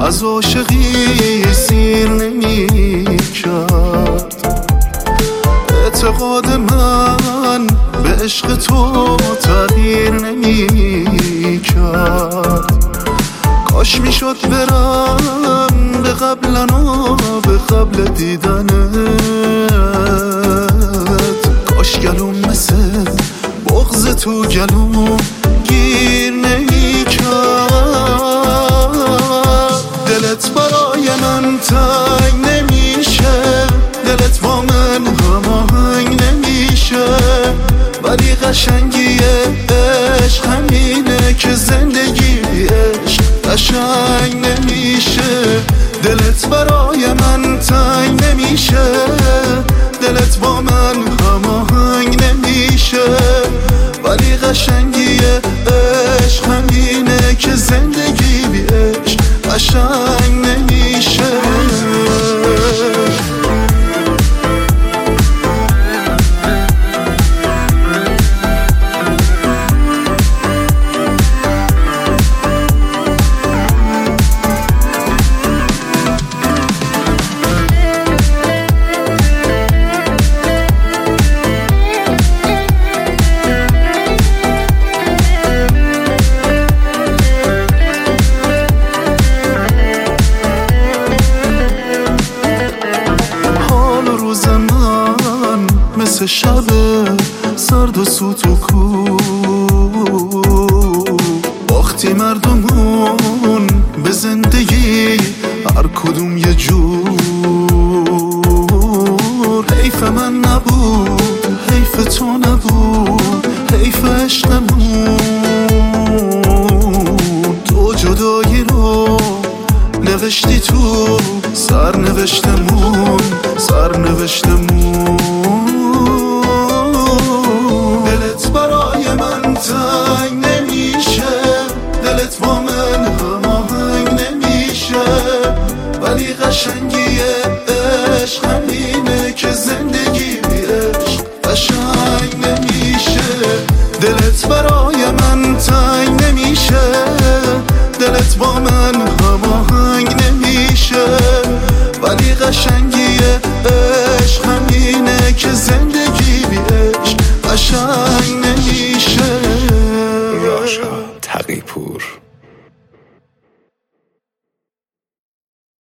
از عاشقی سیر نمی کرد. اعتقاد من به عشق تو تغییر نمی کرد. کاش میشد برم به قبلن و به قبل دیدنت. کاش گلوم مثل بغض تو گلوم گیر نمی کرد. دلت برای من تنگ نمیشه، دلت با من هماهنگ نمیشه، ولی قشنگی عشق همینه که زندگی عشق قشنگ نمیشه. دلت برای من تنگ نمیشه، دلت با من هماهنگ نمیشه، ولی قشنگی عشق همینه که زندگی بی عشق قشنگ نمیشه. مثل شب سرد و سوت و کو، باختی مردمون به زندگی هر کدوم یه جور. حیف من نبود، حیف تو نبود، حیف عشقمون. تو جدایی رو نوشتی تو سرنوشتمون، سرنوشتمون. تنگ نمیشه، دلت با من هماهنگ نمیشه، ولی قشنگی عشق همینه که زندگی بی عشق قشنگ نمیشه. دلت برای من تنگ نمیشه، دلت با من هماهنگ نمیشه، ولی قشنگی عشق همینه که زندگی بی عشق قشنگ نمیشه. تقی‌پور.